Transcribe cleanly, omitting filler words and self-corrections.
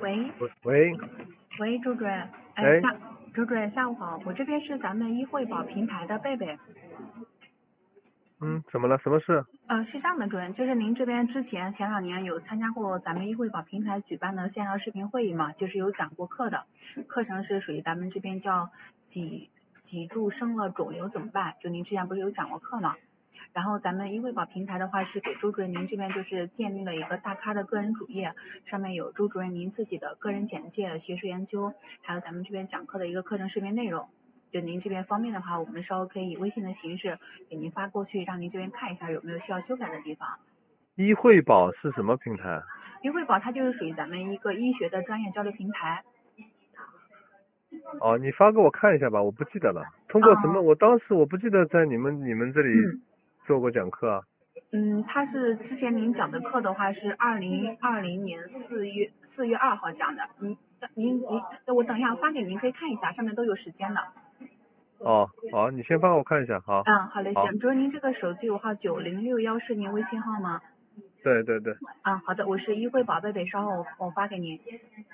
喂喂， 喂，周主任， 哎， 周主任下午好，我这边是咱们医惠保平台的贝贝。 怎么了？什么事？ 是这样的，主任，就是您这边之前前2年有参加过咱们医惠保平台举办的线上视频会议嘛，就是有讲过课的，课程是属于咱们这边叫脊柱生了肿瘤怎么办？就您之前不是有讲过课嘛？然后咱们医惠保平台的话是给周主任您这边就是建立了一个大咖的个人主页，上面有周主任您自己的个人简介、学术研究，还有咱们这边讲课的一个课程视频内容。就您这边方便的话，我们稍后可以以微信的形式给您发过去，让您这边看一下有没有需要修改的地方。 医惠保是什么平台？ 医惠保它就是属于咱们一个医学的专业交流平台。 哦，你发给我看一下吧，我不记得了。通过什么？我当时我不记得在你们这里做过讲课啊。 它是之前您讲的课的话是2020年4月2号讲的。您我等一下发给您，可以看一下，上面都有时间的。 哦，好，你先发给我看一下，好。 好嘞， 好。 行。主任，您这个手机有号9061是您微信号吗？ 对对对。 好的，我是医惠保贝贝，稍后我发给您。